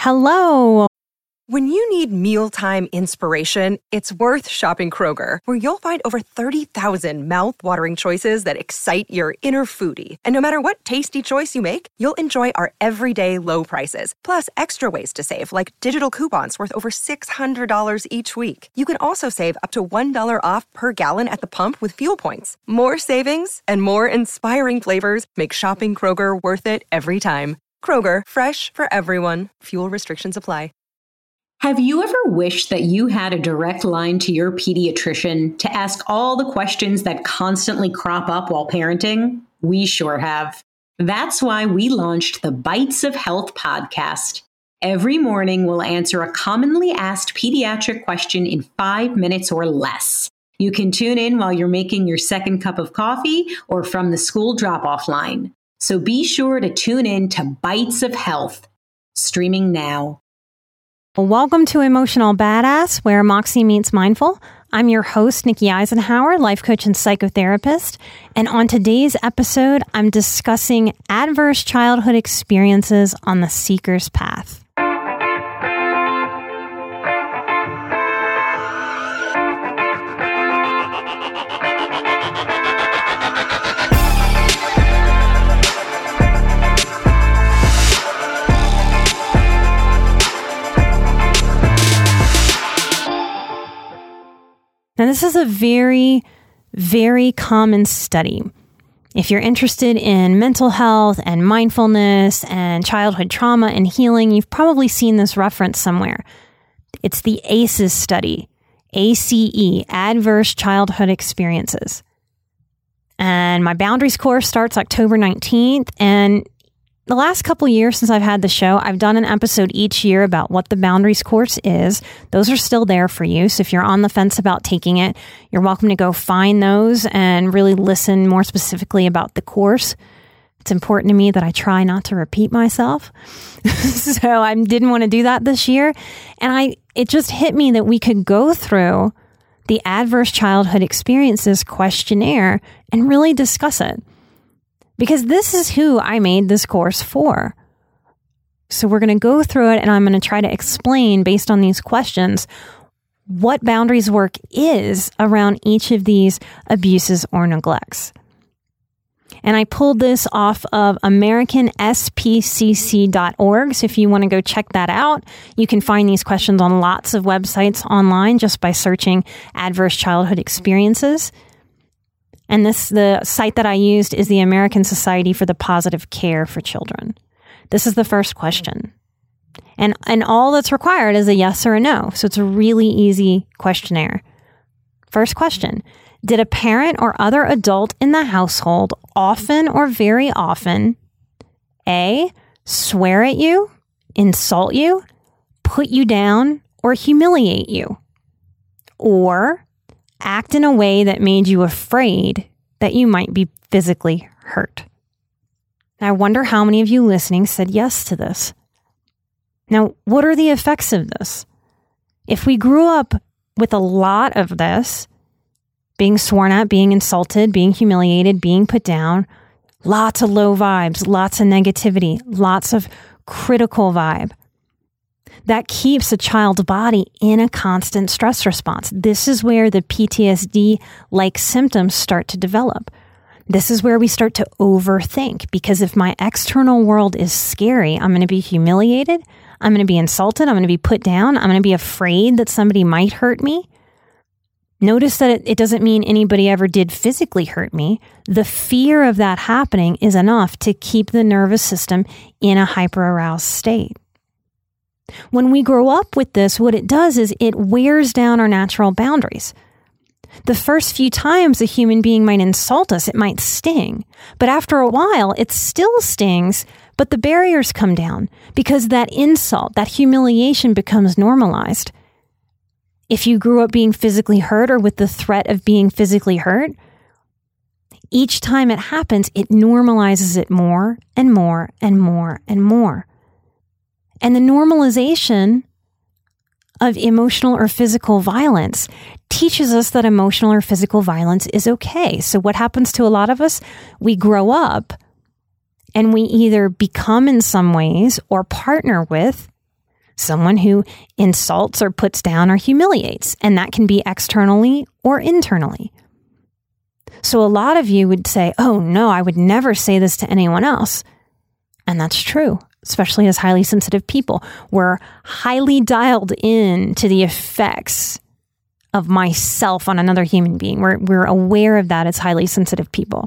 Hello. When you need mealtime inspiration, it's worth shopping Kroger, where you'll find over 30,000 mouth-watering choices that excite your inner foodie. And no matter what tasty choice you make, you'll enjoy our everyday low prices, plus extra ways to save, like digital coupons worth over $600 each week. You can also save up to $1 off per gallon at the pump with fuel points. More savings and more inspiring flavors make shopping Kroger worth it every time. Kroger, fresh for everyone. Fuel restrictions apply. Have you ever wished that you had a direct line to your pediatrician to ask all the questions that constantly crop up while parenting? We sure have. That's why we launched the Bites of Health podcast. Every morning, we'll answer a commonly asked pediatric question in 5 minutes or less. You can tune in while you're making your second cup of coffee or from the school drop-off line. So be sure to tune in to Bites of Health, streaming now. Welcome to Emotional Badass, where Moxie meets mindful. I'm your host, Nikki Eisenhower, life coach and psychotherapist. And on today's episode, I'm discussing adverse childhood experiences on the seeker's path. Now, this is a very, very common study. If you're interested in mental health and mindfulness and childhood trauma and healing, you've probably seen this reference somewhere. It's the ACEs study, ACE, Adverse Childhood Experiences. And my Boundaries course starts October 19th. And the last couple years since I've had the show, I've done an episode each year about what the Boundaries course is. Those are still there for you. So if you're on the fence about taking it, you're welcome to go find those and really listen more specifically about the course. It's important to me that I try not to repeat myself. So I didn't want to do that this year. And it just hit me that we could go through the Adverse Childhood Experiences questionnaire and really discuss it. Because this is who I made this course for. So we're going to go through it and I'm going to try to explain based on these questions what boundaries work is around each of these abuses or neglects. And I pulled this off of AmericanSPCC.org. So if you want to go check that out, you can find these questions on lots of websites online just by searching adverse childhood experiences. And the site that I used is the American Society for the Positive Care for Children. This is the first question. And all that's required is a yes or a no. So it's a really easy questionnaire. First question. Did a parent or other adult in the household often or very often A, swear at you, insult you, put you down, or humiliate you? Or act in a way that made you afraid that you might be physically hurt? I wonder how many of you listening said yes to this. Now, what are the effects of this? If we grew up with a lot of this, being sworn at, being insulted, being humiliated, being put down, lots of low vibes, lots of negativity, lots of critical vibe, that keeps a child's body in a constant stress response. This is where the PTSD-like symptoms start to develop. This is where we start to overthink, because if my external world is scary, I'm going to be humiliated, I'm going to be insulted, I'm going to be put down, I'm going to be afraid that somebody might hurt me. Notice that it doesn't mean anybody ever did physically hurt me. The fear of that happening is enough to keep the nervous system in a hyper-aroused state. When we grow up with this, what it does is it wears down our natural boundaries. The first few times a human being might insult us, it might sting. But after a while, it still stings, but the barriers come down because that insult, that humiliation becomes normalized. If you grew up being physically hurt or with the threat of being physically hurt, each time it happens, it normalizes it more and more and more and more. And the normalization of emotional or physical violence teaches us that emotional or physical violence is okay. So what happens to a lot of us? We grow up and we either become in some ways or partner with someone who insults or puts down or humiliates, and that can be externally or internally. So a lot of you would say, oh no, I would never say this to anyone else. And that's true, especially as highly sensitive people. We're highly dialed in to the effects of myself on another human being. We're aware of that as highly sensitive people.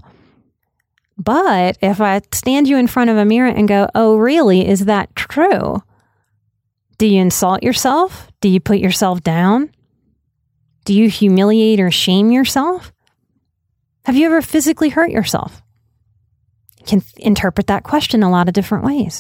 But if I stand you in front of a mirror and go, oh, really? Is that true? Do you insult yourself? Do you put yourself down? Do you humiliate or shame yourself? Have you ever physically hurt yourself? You can interpret that question a lot of different ways.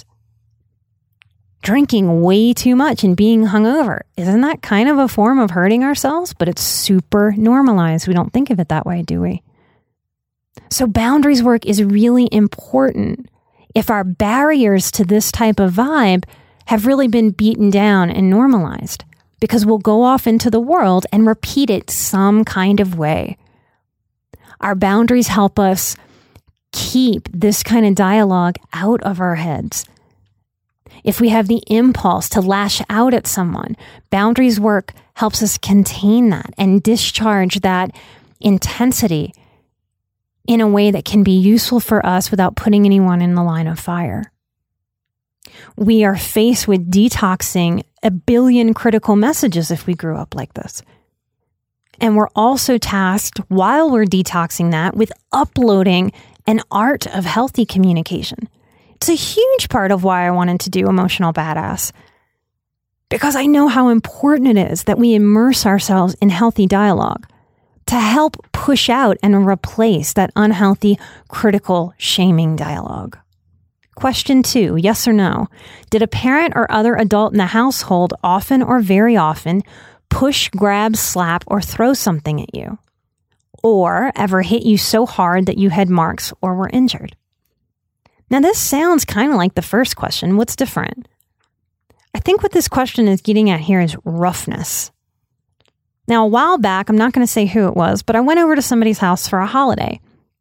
Drinking way too much and being hungover, isn't that kind of a form of hurting ourselves? But it's super normalized. We don't think of it that way, do we? So boundaries work is really important if our barriers to this type of vibe have really been beaten down and normalized, because we'll go off into the world and repeat it some kind of way. Our boundaries help us keep this kind of dialogue out of our heads. If we have the impulse to lash out at someone, boundaries work helps us contain that and discharge that intensity in a way that can be useful for us without putting anyone in the line of fire. We are faced with detoxing a billion critical messages if we grew up like this. And we're also tasked, while we're detoxing that, with uploading an art of healthy communication. It's a huge part of why I wanted to do Emotional Badass, because I know how important it is that we immerse ourselves in healthy dialogue to help push out and replace that unhealthy, critical, shaming dialogue. Question 2, yes or no? Did a parent or other adult in the household often or very often push, grab, slap, or throw something at you? Or ever hit you so hard that you had marks or were injured? Now, this sounds kind of like the first question. What's different? I think what this question is getting at here is roughness. Now, a while back, I'm not going to say who it was, but I went over to somebody's house for a holiday.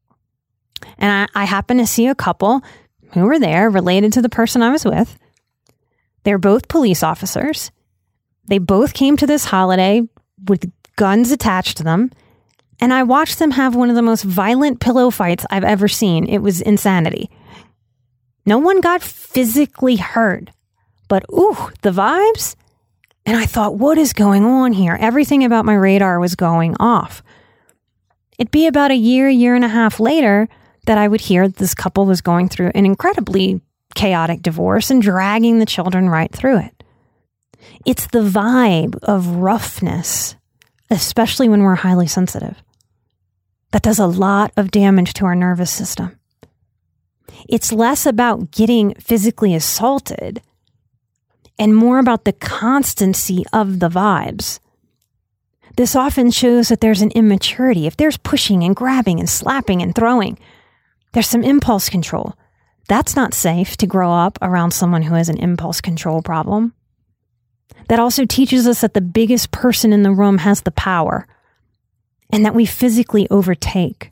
And I happened to see a couple who were there related to the person I was with. They're both police officers. They both came to this holiday with guns attached to them. And I watched them have one of the most violent pillow fights I've ever seen. It was insanity. No one got physically hurt, but the vibes. And I thought, what is going on here? Everything about my radar was going off. It'd be about a year and a half later that I would hear this couple was going through an incredibly chaotic divorce and dragging the children right through it. It's the vibe of roughness, especially when we're highly sensitive, that does a lot of damage to our nervous system. It's less about getting physically assaulted and more about the constancy of the vibes. This often shows that there's an immaturity. If there's pushing and grabbing and slapping and throwing, there's some impulse control. That's not safe to grow up around someone who has an impulse control problem. That also teaches us that the biggest person in the room has the power and that we physically overtake.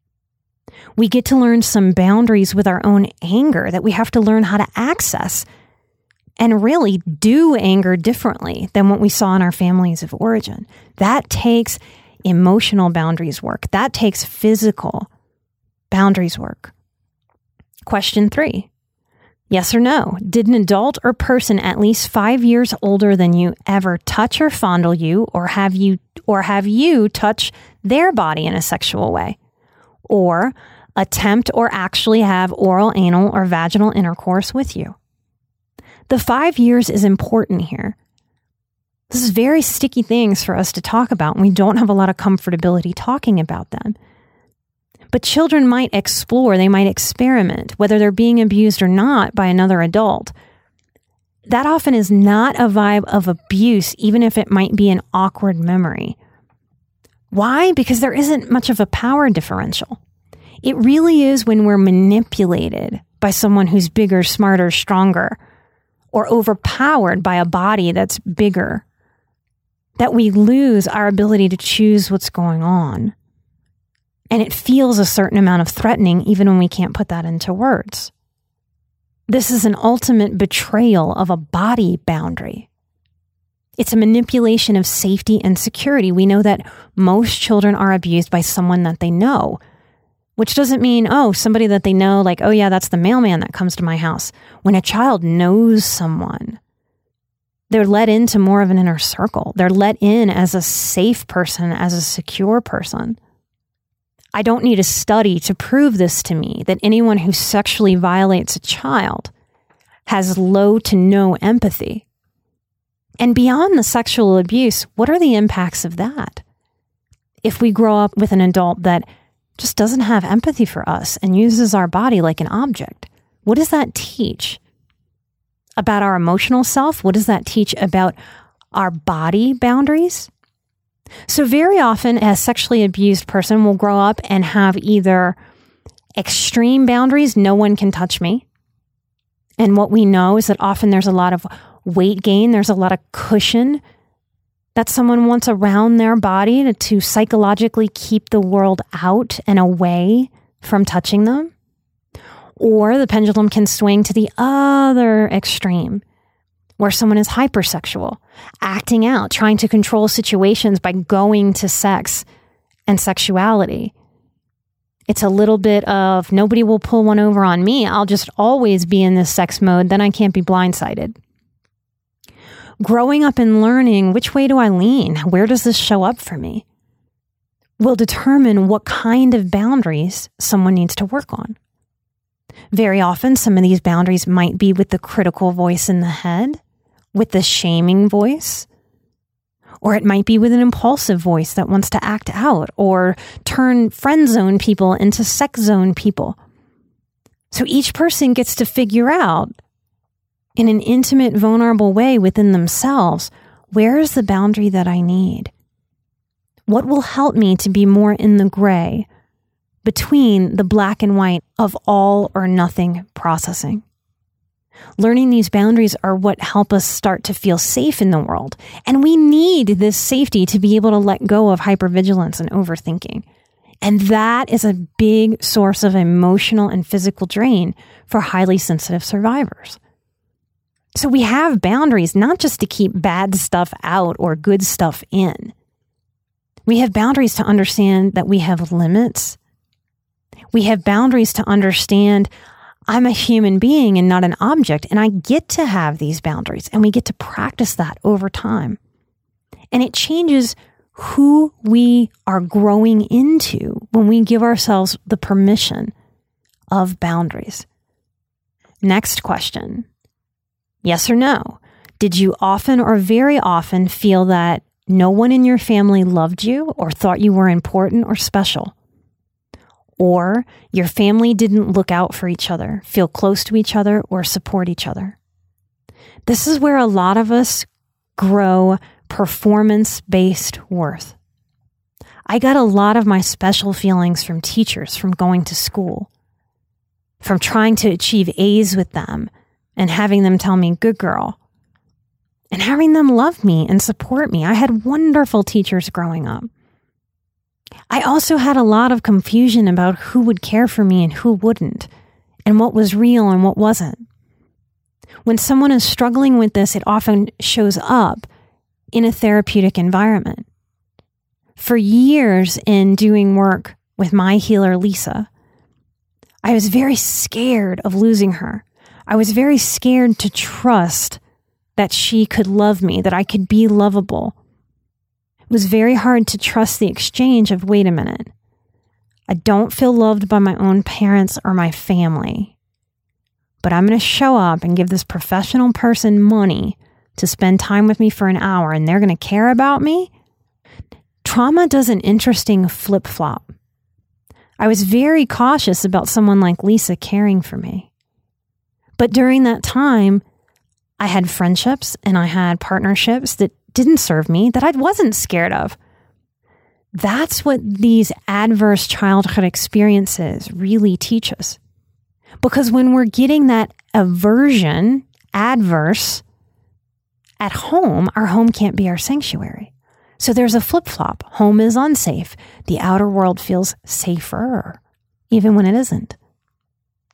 We get to learn some boundaries with our own anger that we have to learn how to access and really do anger differently than what we saw in our families of origin. That takes emotional boundaries work. That takes physical boundaries work. Question 3. Yes or no? Did an adult or person at least 5 years older than you ever touch or fondle you, or have you touch their body in a sexual way? Or attempt or actually have oral, anal, or vaginal intercourse with you? The 5 years is important here. This is very sticky things for us to talk about, and we don't have a lot of comfortability talking about them. But children might explore, they might experiment, whether they're being abused or not by another adult. That often is not a vibe of abuse, even if it might be an awkward memory. Why? Because there isn't much of a power differential. It really is when we're manipulated by someone who's bigger, smarter, stronger, or overpowered by a body that's bigger, that we lose our ability to choose what's going on. And it feels a certain amount of threatening even when we can't put that into words. This is an ultimate betrayal of a body boundary. It's a manipulation of safety and security. We know that most children are abused by someone that they know, which doesn't mean, somebody that they know, like, oh yeah, that's the mailman that comes to my house. When a child knows someone, they're let into more of an inner circle. They're let in as a safe person, as a secure person. I don't need a study to prove this to me, that anyone who sexually violates a child has low to no empathy. And beyond the sexual abuse, what are the impacts of that? If we grow up with an adult that just doesn't have empathy for us and uses our body like an object, what does that teach about our emotional self? What does that teach about our body boundaries? So very often a sexually abused person will grow up and have either extreme boundaries, no one can touch me. And what we know is that often there's a lot of weight gain, there's a lot of cushion that someone wants around their body to psychologically keep the world out and away from touching them. Or the pendulum can swing to the other extreme, where someone is hypersexual, acting out, trying to control situations by going to sex and sexuality. It's a little bit of nobody will pull one over on me. I'll just always be in this sex mode. Then I can't be blindsided. Growing up and learning, which way do I lean? Where does this show up for me? Will determine what kind of boundaries someone needs to work on. Very often, some of these boundaries might be with the critical voice in the head, with the shaming voice, or it might be with an impulsive voice that wants to act out or turn friend zone people into sex zone people. So each person gets to figure out in an intimate, vulnerable way within themselves, where is the boundary that I need? What will help me to be more in the gray between the black and white of all or nothing processing? Learning these boundaries are what help us start to feel safe in the world. And we need this safety to be able to let go of hypervigilance and overthinking. And that is a big source of emotional and physical drain for highly sensitive survivors. So we have boundaries not just to keep bad stuff out or good stuff in. We have boundaries to understand that we have limits. We have boundaries to understand I'm a human being and not an object, and I get to have these boundaries, and we get to practice that over time. And it changes who we are growing into when we give ourselves the permission of boundaries. Next question. Yes or no? Did you often or very often feel that no one in your family loved you or thought you were important or special? Or your family didn't look out for each other, feel close to each other, or support each other? This is where a lot of us grow performance-based worth. I got a lot of my special feelings from teachers, from going to school, from trying to achieve A's with them and having them tell me, good girl, and having them love me and support me. I had wonderful teachers growing up. I also had a lot of confusion about who would care for me and who wouldn't, and what was real and what wasn't. When someone is struggling with this, it often shows up in a therapeutic environment. For years in doing work with my healer, Lisa, I was very scared of losing her. I was very scared to trust that she could love me, that I could be lovable. It was very hard to trust the exchange of, wait a minute, I don't feel loved by my own parents or my family, but I'm going to show up and give this professional person money to spend time with me for an hour, and they're going to care about me? Trauma does an interesting flip-flop. I was very cautious about someone like Lisa caring for me. But during that time, I had friendships and I had partnerships that didn't serve me, that I wasn't scared of. That's what these adverse childhood experiences really teach us. Because when we're getting that aversion, adverse, at home, our home can't be our sanctuary. So there's a flip-flop. Home is unsafe. The outer world feels safer, even when it isn't.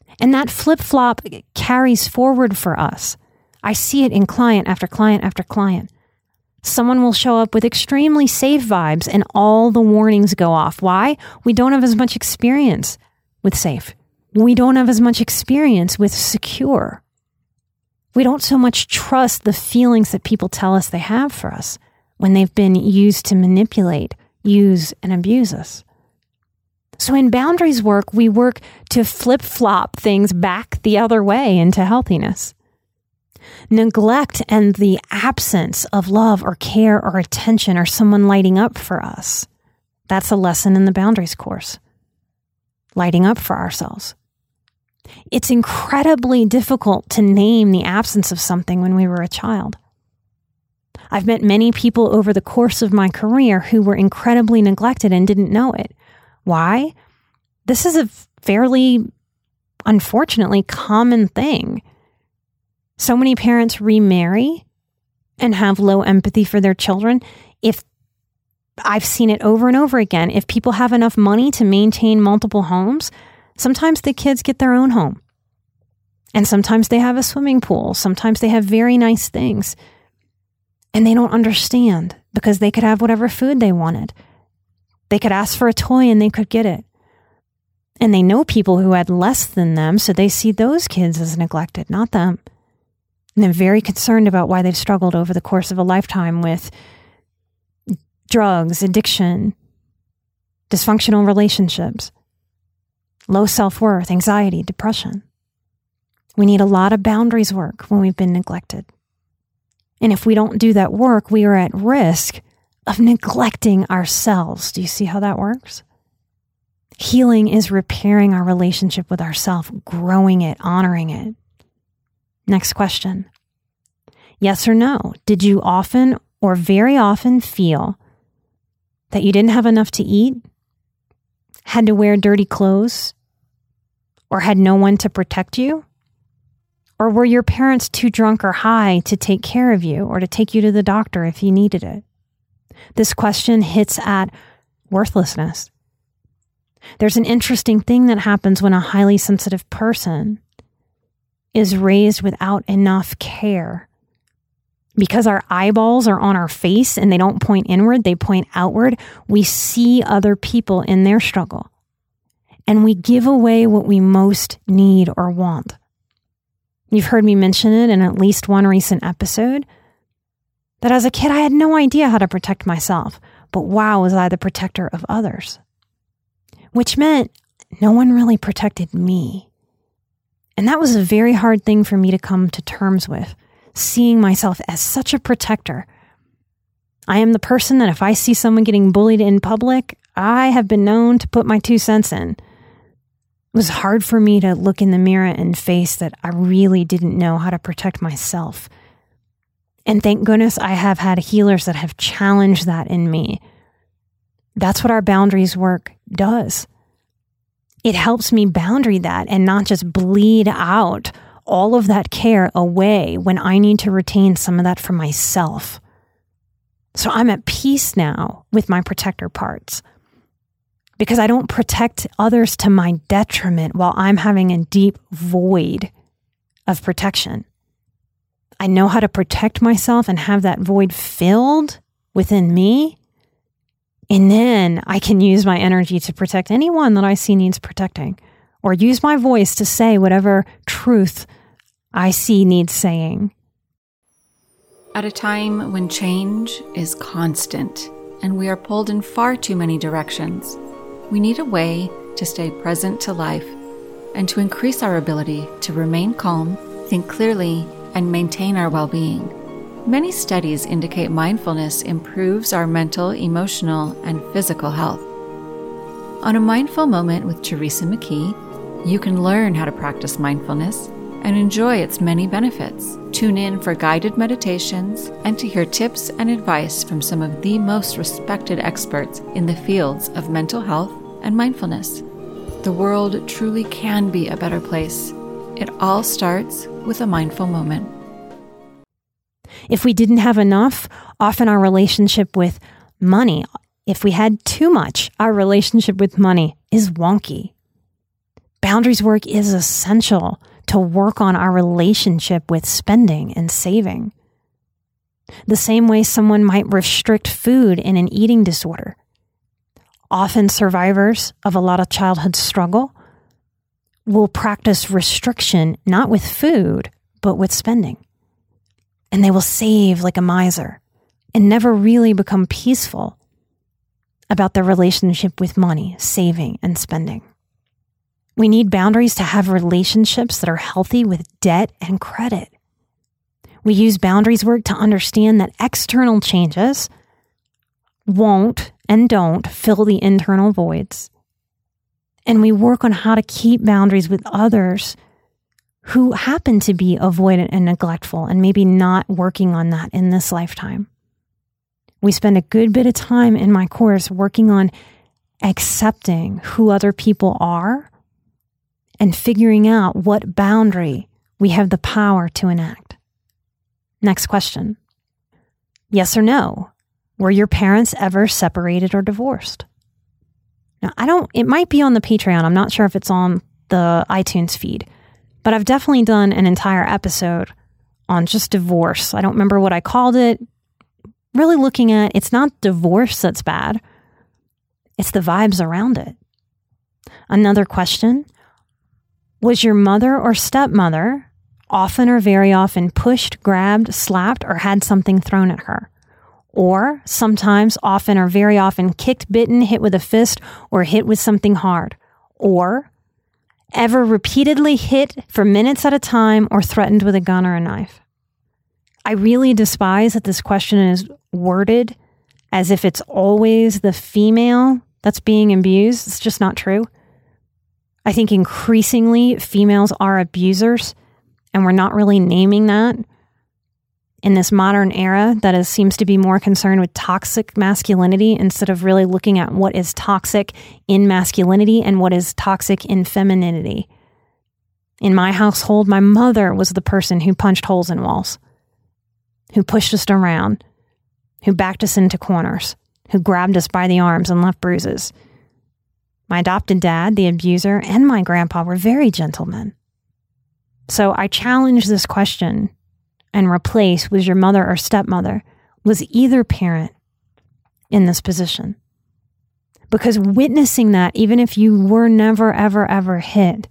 And that flip-flop carries forward for us. I see it in client after client after client. Someone will show up with extremely safe vibes and all the warnings go off. Why? We don't have as much experience with safe. We don't have as much experience with secure. We don't so much trust the feelings that people tell us they have for us when they've been used to manipulate, use, and abuse us. So in boundaries work, we work to flip-flop things back the other way into healthiness. Neglect and the absence of love or care or attention or someone lighting up for us. That's a lesson in the boundaries course. Lighting up for ourselves. It's incredibly difficult to name the absence of something when we were a child. I've met many people over the course of my career who were incredibly neglected and didn't know it. Why? This is a fairly, unfortunately, common thing. So many parents remarry and have low empathy for their children. If I've seen it over and over again, if people have enough money to maintain multiple homes, sometimes the kids get their own home. And sometimes they have a swimming pool. Sometimes they have very nice things. And they don't understand because they could have whatever food they wanted. They could ask for a toy and they could get it. And they know people who had less than them, so they see those kids as neglected, not them. And they're very concerned about why they've struggled over the course of a lifetime with drugs, addiction, dysfunctional relationships, low self-worth, anxiety, depression. We need a lot of boundaries work when we've been neglected. And if we don't do that work, we are at risk of neglecting ourselves. Do you see how that works? Healing is repairing our relationship with ourselves, growing it, honoring it. Next question. Yes or no? Did you often or very often feel that you didn't have enough to eat, had to wear dirty clothes, or had no one to protect you? Or were your parents too drunk or high to take care of you or to take you to the doctor if you needed it? This question hits at worthlessness. There's an interesting thing that happens when a highly sensitive person is raised without enough care. Because our eyeballs are on our face and they don't point inward, they point outward, we see other people in their struggle. And we give away what we most need or want. You've heard me mention it in at least one recent episode, that as a kid I had no idea how to protect myself, but wow, was I the protector of others. Which meant no one really protected me. And that was a very hard thing for me to come to terms with, seeing myself as such a protector. I am the person that if I see someone getting bullied in public, I have been known to put my 2 cents in. It was hard for me to look in the mirror and face that I really didn't know how to protect myself. And thank goodness I have had healers that have challenged that in me. That's what our boundaries work does. It helps me boundary that and not just bleed out all of that care away when I need to retain some of that for myself. So I'm at peace now with my protector parts because I don't protect others to my detriment while I'm having a deep void of protection. I know how to protect myself and have that void filled within me. And then I can use my energy to protect anyone that I see needs protecting, or use my voice to say whatever truth I see needs saying. At a time when change is constant and we are pulled in far too many directions, we need a way to stay present to life and to increase our ability to remain calm, think clearly, and maintain our well-being. Many studies indicate mindfulness improves our mental, emotional, and physical health. On A Mindful Moment with Teresa McKee, you can learn how to practice mindfulness and enjoy its many benefits. Tune in for guided meditations and to hear tips and advice from some of the most respected experts in the fields of mental health and mindfulness. The world truly can be a better place. It all starts with a mindful moment. If we didn't have enough, often our relationship with money, if we had too much, our relationship with money is wonky. Boundaries work is essential to work on our relationship with spending and saving. The same way someone might restrict food in an eating disorder. Often survivors of a lot of childhood struggle will practice restriction, not with food, but with spending. And they will save like a miser and never really become peaceful about their relationship with money, saving, and spending. We need boundaries to have relationships that are healthy with debt and credit. We use boundaries work to understand that external changes won't and don't fill the internal voids. And we work on how to keep boundaries with others who happen to be avoidant and neglectful and maybe not working on that in this lifetime. We spend a good bit of time in my course working on accepting who other people are and figuring out what boundary we have the power to enact. Next question. Yes or no? Were your parents ever separated or divorced? Now, it might be on the Patreon. I'm not sure if it's on the iTunes feed, but I've definitely done an entire episode on just divorce. I don't remember what I called it. Really looking at, it's not divorce that's bad. It's the vibes around it. Another question. Was your mother or stepmother often or very often pushed, grabbed, slapped, or had something thrown at her? Or sometimes, often, or very often kicked, bitten, hit with a fist, or hit with something hard? Or ever repeatedly hit for minutes at a time or threatened with a gun or a knife? I really despise that this question is worded as if it's always the female that's being abused. It's just not true. I think increasingly females are abusers, and we're not really naming that in this modern era that seems to be more concerned with toxic masculinity instead of really looking at what is toxic in masculinity and what is toxic in femininity. In my household, my mother was the person who punched holes in walls, who pushed us around, who backed us into corners, who grabbed us by the arms and left bruises. My adopted dad, the abuser, and my grandpa were very gentlemen. So I challenge this question and replace, was your mother or stepmother, was either parent in this position? Because witnessing that, even if you were never, ever, ever hit,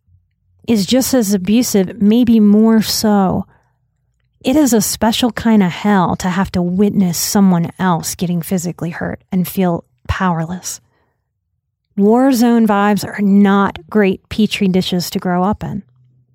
is just as abusive, maybe more so. It is a special kind of hell to have to witness someone else getting physically hurt and feel powerless. War zone vibes are not great petri dishes to grow up in.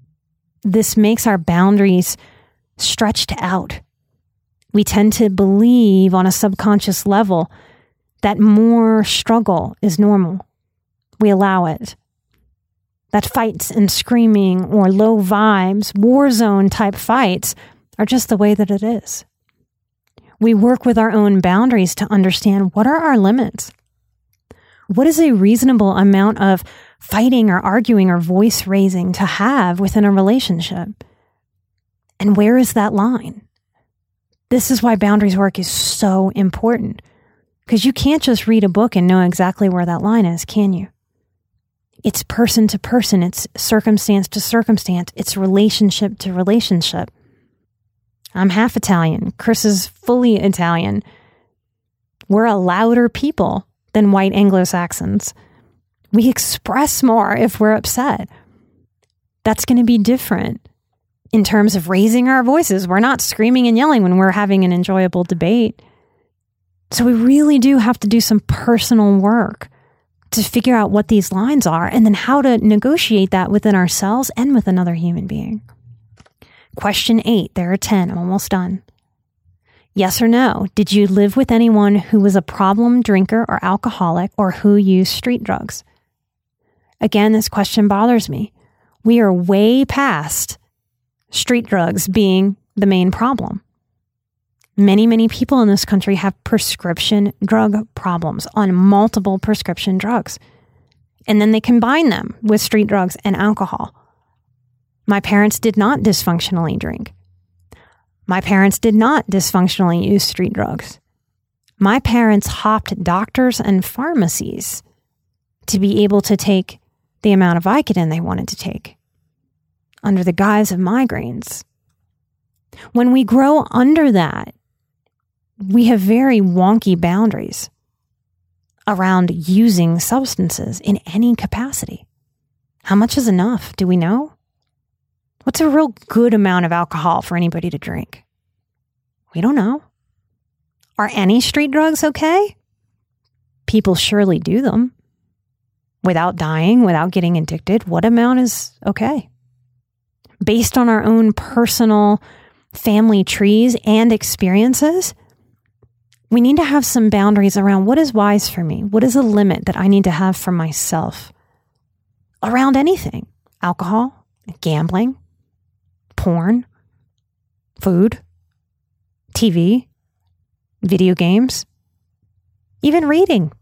This makes our boundaries stretched out. We tend to believe on a subconscious level that more struggle is normal. We allow it. That fights and screaming or low vibes, war zone type fights are just the way that it is. We work with our own boundaries to understand what are our limits. What is a reasonable amount of fighting or arguing or voice raising to have within a relationship? And where is that line? This is why boundaries work is so important. Because you can't just read a book and know exactly where that line is, can you? It's person to person. It's circumstance to circumstance. It's relationship to relationship. I'm half Italian. Chris is fully Italian. We're a louder people than white Anglo-Saxons. We express more if we're upset. That's going to be different in terms of raising our voices. We're not screaming and yelling when we're having an enjoyable debate. So we really do have to do some personal work to figure out what these lines are and then how to negotiate that within ourselves and with another human being. Question 8. There are 10. I'm almost done. Yes or no? Did you live with anyone who was a problem drinker or alcoholic or who used street drugs? Again, this question bothers me. We are way past street drugs being the main problem. Many, many people in this country have prescription drug problems on multiple prescription drugs. And then they combine them with street drugs and alcohol. My parents did not dysfunctionally drink. My parents did not dysfunctionally use street drugs. My parents hopped doctors and pharmacies to be able to take the amount of Vicodin they wanted to take under the guise of migraines. When we grow under that, we have very wonky boundaries around using substances in any capacity. How much is enough? Do we know? What's a real good amount of alcohol for anybody to drink? We don't know. Are any street drugs okay? People surely do them without dying, without getting addicted. What amount is okay? Based on our own personal family trees and experiences, we need to have some boundaries around what is wise for me. What is a limit that I need to have for myself around anything? Alcohol, gambling, porn, food, TV, video games, even reading.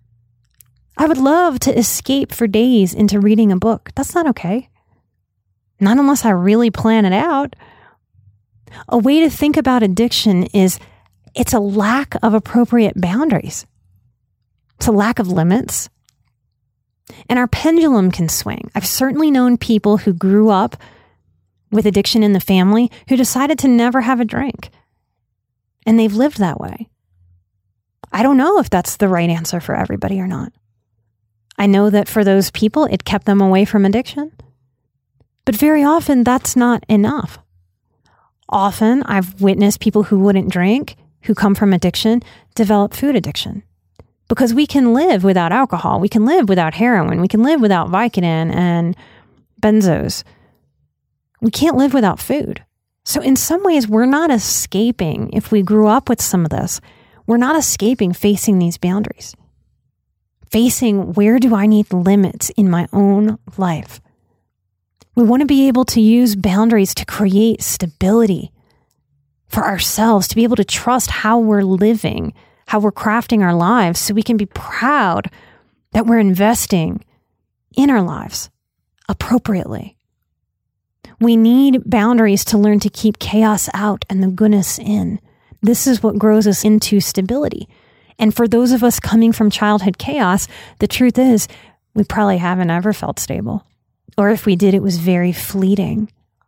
I would love to escape for days into reading a book. That's not okay. Not unless I really plan it out. A way to think about addiction is it's a lack of appropriate boundaries. It's a lack of limits. And our pendulum can swing. I've certainly known people who grew up with addiction in the family who decided to never have a drink. And they've lived that way. I don't know if that's the right answer for everybody or not. I know that for those people, it kept them away from addiction. But very often, that's not enough. Often, I've witnessed people who wouldn't drink, who come from addiction, develop food addiction. Because we can live without alcohol. We can live without heroin. We can live without Vicodin and benzos. We can't live without food. So in some ways, we're not escaping. If we grew up with some of this, we're not escaping facing these boundaries. Facing where do I need limits in my own life? We want to be able to use boundaries to create stability for ourselves, to be able to trust how we're living, how we're crafting our lives, so we can be proud that we're investing in our lives appropriately. We need boundaries to learn to keep chaos out and the goodness in. This is what grows us into stability. And for those of us coming from childhood chaos, the truth is we probably haven't ever felt stable. Or if we did, it was very fleeting.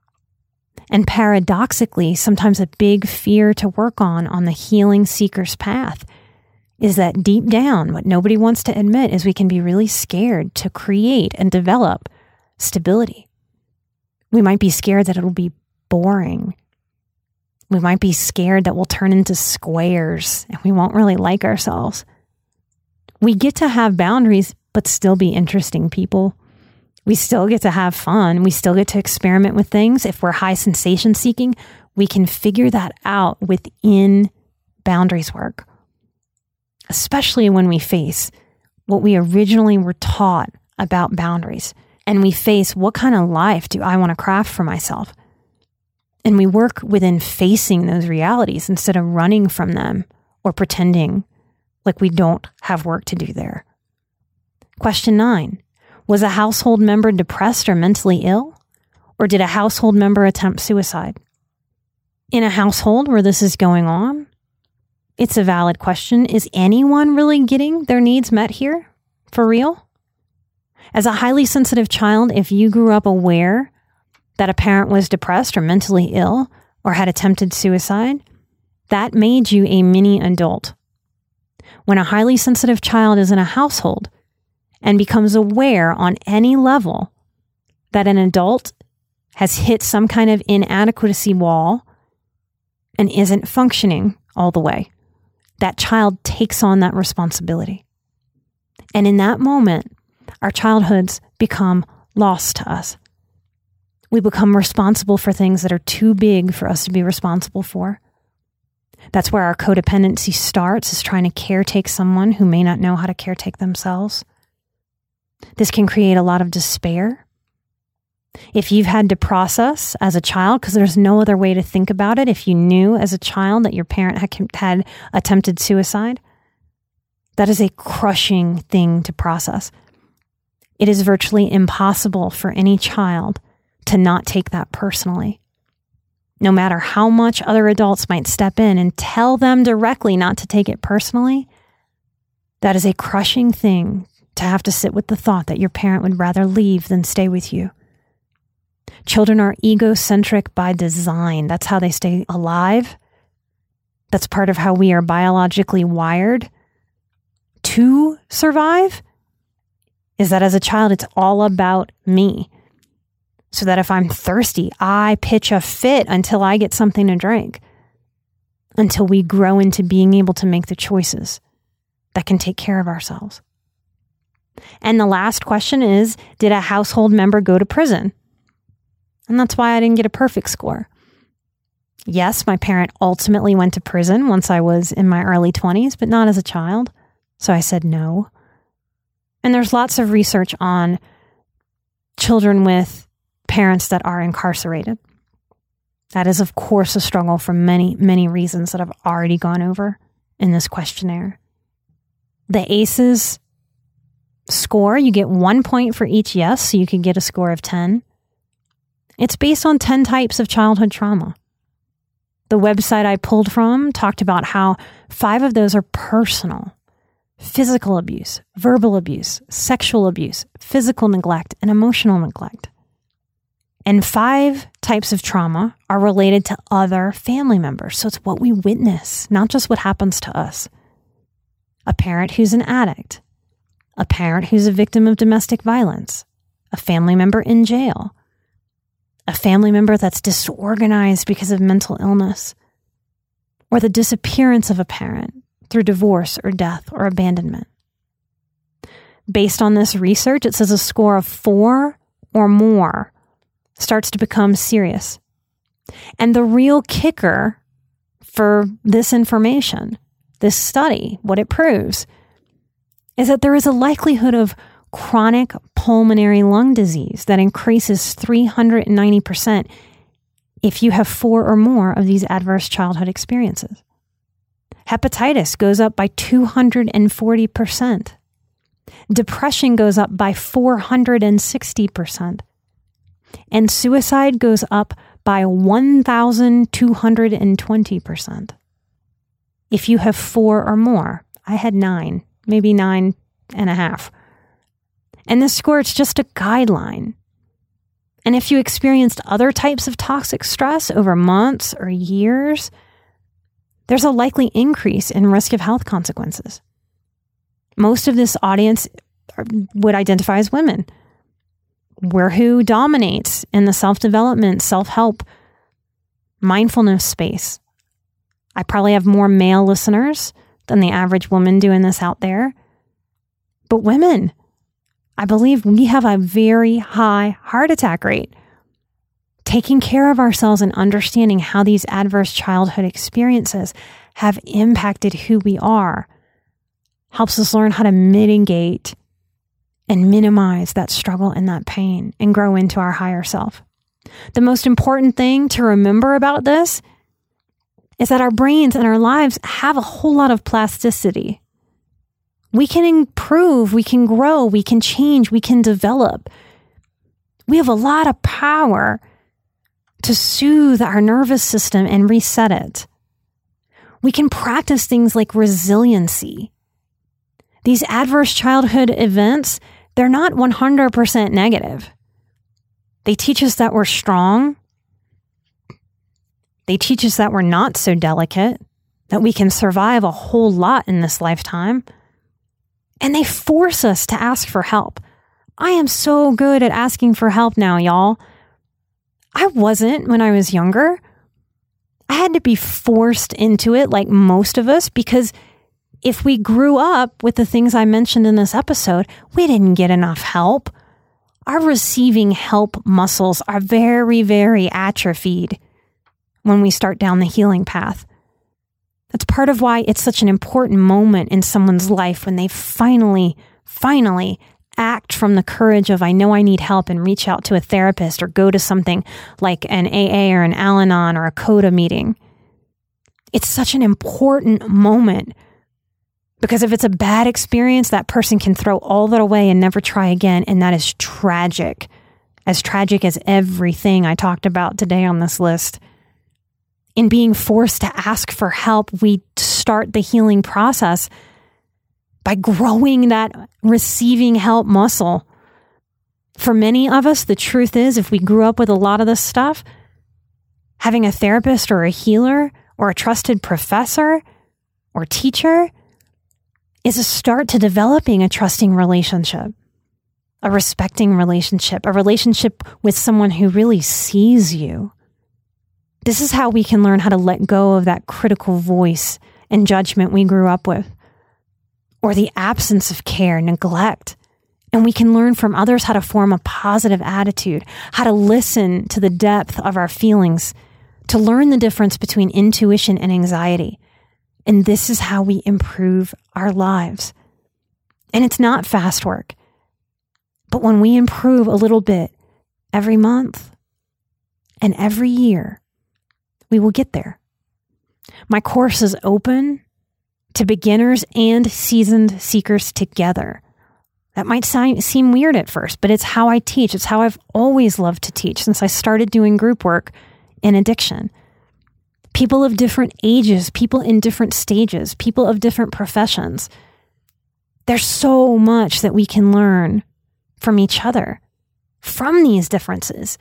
And paradoxically, sometimes a big fear to work on the healing seeker's path is that deep down, what nobody wants to admit is we can be really scared to create and develop stability. We might be scared that it'll be boring. We might be scared that we'll turn into squares and we won't really like ourselves. We get to have boundaries, but still be interesting people. We still get to have fun. We still get to experiment with things. If we're high sensation seeking, we can figure that out within boundaries work, especially when we face what we originally were taught about boundaries. And we face what kind of life do I want to craft for myself? And we work within facing those realities instead of running from them or pretending like we don't have work to do there. Question 9. Was a household member depressed or mentally ill? Or did a household member attempt suicide? In a household where this is going on, it's a valid question. Is anyone really getting their needs met here? For real? As a highly sensitive child, if you grew up aware that a parent was depressed or mentally ill or had attempted suicide, that made you a mini adult. When a highly sensitive child is in a household and becomes aware on any level that an adult has hit some kind of inadequacy wall and isn't functioning all the way, that child takes on that responsibility. And in that moment, our childhoods become lost to us. We become responsible for things that are too big for us to be responsible for. That's where our codependency starts, is trying to caretake someone who may not know how to caretake themselves. This can create a lot of despair. If you've had to process as a child, because there's no other way to think about it, if you knew as a child that your parent had attempted suicide, that is a crushing thing to process. It is virtually impossible for any child to not take that personally. No matter how much other adults might step in and tell them directly not to take it personally, that is a crushing thing to have to sit with the thought that your parent would rather leave than stay with you. Children are egocentric by design. That's how they stay alive. That's part of how we are biologically wired to survive, is that as a child, it's all about me. So that if I'm thirsty, I pitch a fit until I get something to drink, until we grow into being able to make the choices that can take care of ourselves. And the last question is, did a household member go to prison? And that's why I didn't get a perfect score. Yes, my parent ultimately went to prison once I was in my early 20s, but not as a child. So I said no. And there's lots of research on children with parents that are incarcerated. That is, of course, a struggle for many, many reasons that I've already gone over in this questionnaire. The ACEs score, you get 1 point for each yes, so you can get a score of 10. It's based on 10 types of childhood trauma. The website I pulled from talked about how 5 of those are personal. Physical abuse, verbal abuse, sexual abuse, physical neglect, and emotional neglect. And 5 types of trauma are related to other family members. So it's what we witness, not just what happens to us. A parent who's an addict, a parent who's a victim of domestic violence, a family member in jail, a family member that's disorganized because of mental illness, or the disappearance of a parent through divorce or death or abandonment. Based on this research, it says a score of 4 or more starts to become serious. And the real kicker for this information, this study, what it proves, is that there is a likelihood of chronic pulmonary lung disease that increases 390% if you have 4 or more of these adverse childhood experiences. Hepatitis goes up by 240%. Depression goes up by 460%. And suicide goes up by 1,220%. If you have 4 or more. I had 9, maybe 9.5. And this score, it's just a guideline. And if you experienced other types of toxic stress over months or years, there's a likely increase in risk of health consequences. Most of this audience would identify as women. We're who dominates in the self-development, self-help, mindfulness space. I probably have more male listeners than the average woman doing this out there. But women, I believe we have a very high heart attack rate. Taking care of ourselves and understanding how these adverse childhood experiences have impacted who we are helps us learn how to mitigate and minimize that struggle and that pain and grow into our higher self. The most important thing to remember about this is that our brains and our lives have a whole lot of plasticity. We can improve, we can grow, we can change, we can develop. We have a lot of power to soothe our nervous system and reset it. We can practice things like resiliency. These adverse childhood events, they're not 100% negative. They teach us that we're strong. They teach us that we're not so delicate, that we can survive a whole lot in this lifetime. And they force us to ask for help. I am so good at asking for help now, y'all. I wasn't when I was younger. I had to be forced into it like most of us, because if we grew up with the things I mentioned in this episode, we didn't get enough help. Our receiving help muscles are very, very atrophied when we start down the healing path. That's part of why it's such an important moment in someone's life when they finally act from the courage of, I know I need help, and reach out to a therapist or go to something like an AA or an Al-Anon or a CODA meeting. It's such an important moment, because if it's a bad experience, that person can throw all that away and never try again. And that is tragic as everything I talked about today on this list. In being forced to ask for help, we start the healing process by growing that receiving help muscle. For many of us, the truth is, if we grew up with a lot of this stuff, having a therapist or a healer or a trusted professor or teacher is a start to developing a trusting relationship, a respecting relationship, a relationship with someone who really sees you. This is how we can learn how to let go of that critical voice and judgment we grew up with, or the absence of care, neglect. And we can learn from others how to form a positive attitude, how to listen to the depth of our feelings, to learn the difference between intuition and anxiety. And this is how we improve our lives. And it's not fast work. But when we improve a little bit every month and every year, we will get there. My course is open to beginners and seasoned seekers together. That might seem weird at first, but it's how I teach. It's how I've always loved to teach since I started doing group work in addiction. People of different ages, people in different stages, people of different professions. There's so much that we can learn from each other, from these differences,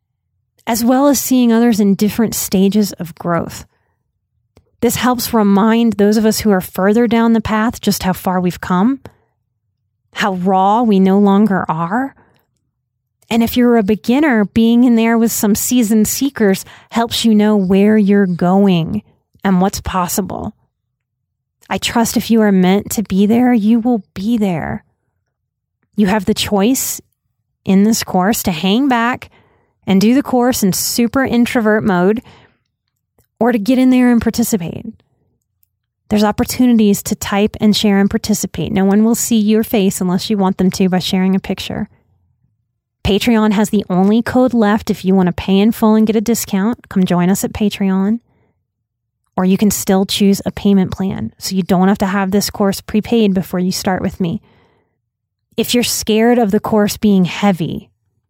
as well as seeing others in different stages of growth. This helps remind those of us who are further down the path just how far we've come, how raw we no longer are. And if you're a beginner, being in there with some seasoned seekers helps you know where you're going and what's possible. I trust if you are meant to be there, you will be there. You have the choice in this course to hang back and do the course in super introvert mode, or to get in there and participate. There's opportunities to type and share and participate. No one will see your face unless you want them to by sharing a picture. Patreon has the only code left if you want to pay in full and get a discount. Come join us at Patreon. Or you can still choose a payment plan, so you don't have to have this course prepaid before you start with me. If you're scared of the course being heavy,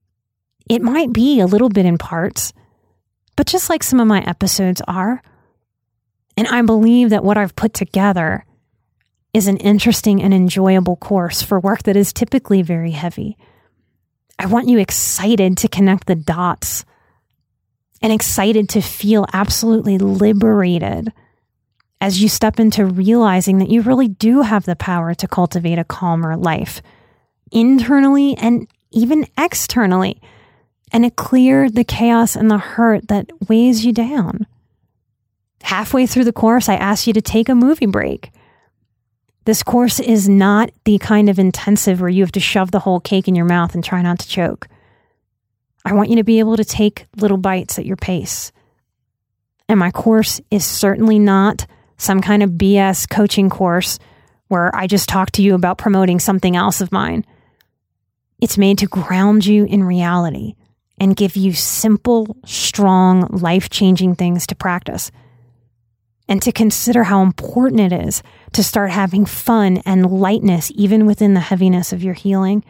it might be a little bit in parts, but just like some of my episodes are. And I believe that what I've put together is an interesting and enjoyable course for work that is typically very heavy. I want you excited to connect the dots and excited to feel absolutely liberated as you step into realizing that you really do have the power to cultivate a calmer life, internally and even externally, and to clear the chaos and the hurt that weighs you down. Halfway through the course, I ask you to take a movie break. This course is not the kind of intensive where you have to shove the whole cake in your mouth and try not to choke. I want you to be able to take little bites at your pace. And my course is certainly not some kind of BS coaching course where I just talk to you about promoting something else of mine. It's made to ground you in reality and give you simple, strong, life-changing things to practice. And to consider how important it is to start having fun and lightness even within the heaviness of your healing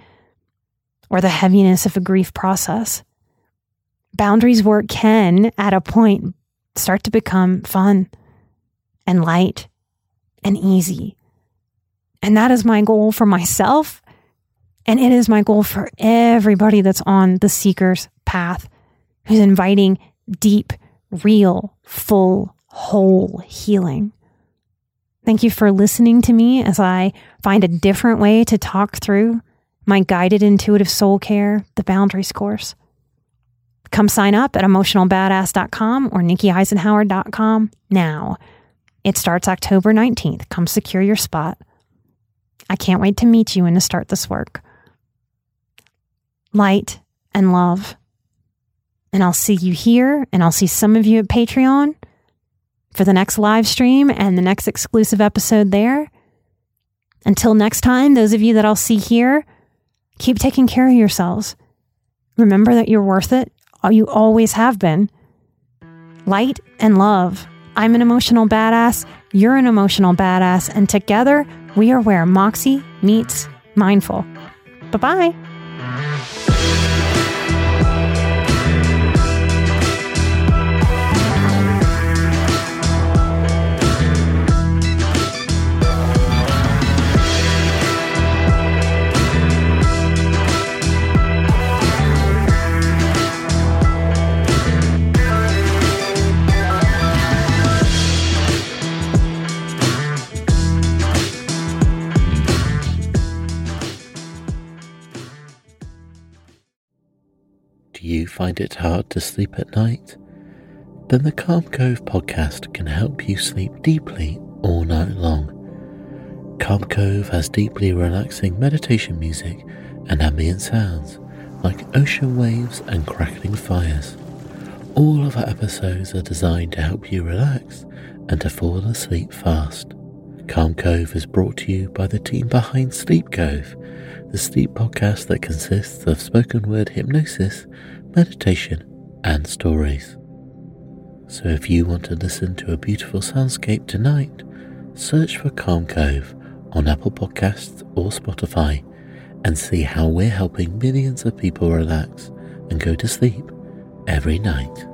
or the heaviness of a grief process. Boundaries work can, at a point, start to become fun and light and easy. And that is my goal for myself. And it is my goal for everybody that's on the seeker's path, who's inviting deep, real, full, whole healing. Thank you for listening to me as I find a different way to talk through my guided intuitive soul care, the Boundaries course. Come sign up at emotionalbadass.com or nikkieisenhower.com now. It starts October 19th. Come secure your spot. I can't wait to meet you and to start this work. Light and love. And I'll see you here, and I'll see some of you at Patreon for the next live stream and the next exclusive episode there. Until next time, those of you that I'll see here, keep taking care of yourselves. Remember that you're worth it. You always have been. Light and love. I'm an emotional badass. You're an emotional badass. And together, we are where Moxie meets mindful. Bye-bye. you find it hard to sleep at night? Then the Calm Cove podcast can help you sleep deeply all night long. Calm Cove has deeply relaxing meditation music and ambient sounds like ocean waves and crackling fires. All of our episodes are designed to help you relax and to fall asleep fast. Calm Cove is brought to you by the team behind Sleep Cove, the sleep podcast that consists of spoken word hypnosis, meditation, and stories. So if you want to listen to a beautiful soundscape tonight, search for Calm Cove on Apple Podcasts or Spotify and see how we're helping millions of people relax and go to sleep every night.